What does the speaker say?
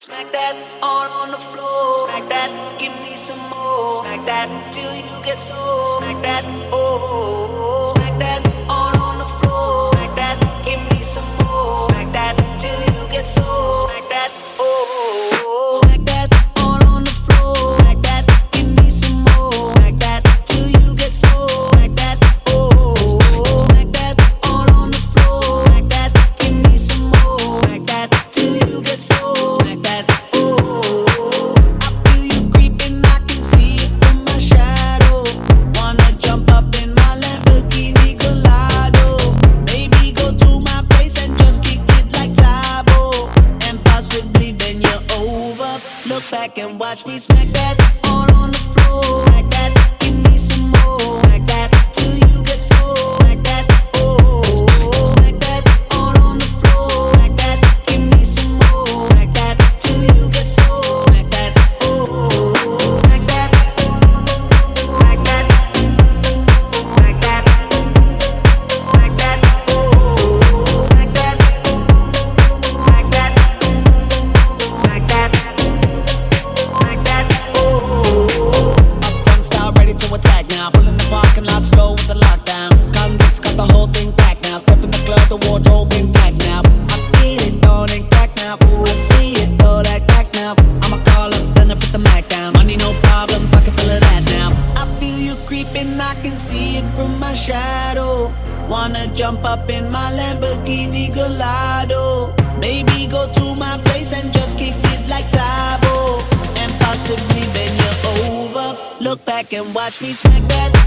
Smack that all on the floor. Smack that, give me some more. Smack that till you get sore. Smack that, oh. Smack that all on the floor. Smack that, give me some more. Smack that till you get sore. Smack that, oh. Smack that all on the floor. Smack that, give me some more. Smack that till you get sore. Smack that, oh. Smack that all on the floor. Smack that, give me some more. Smack that till you get sore. Smack that, oh. I feel you creeping, I can see it from my shadow. Wanna jump up in my Lamborghini Gallardo. Maybe go to my place and just kick it like Tybo, and possibly bend you over. Look back and watch me smack that all on the floor. Smack that, give me some more. Smack that till you get sore. Smack that, oh. Smack that all on the floor. Smack that, give me some more. Smack that till you get sore. Smack that, oh. Smack that, smack that, smack that, smack that, oh. Smack that, smack that, smack that, smack that, oh. Up front, start ready to attack now. Pulling the parking lot slow with the lockdown. Convicts got the whole thing packed now. Step in the club, the wardrobe intact now. I feel it, don't it crack now. Ooh, I see it, throw that back now. I'ma call up, then I put the mic down. Money no problem, I can feel of that now. I feel you creeping, I can see it from my shadow. Wanna jump up in my Lamborghini Gallardo. Maybe go to my place and just kick it like Tybo, and possibly bend you over. Look back and watch me smack that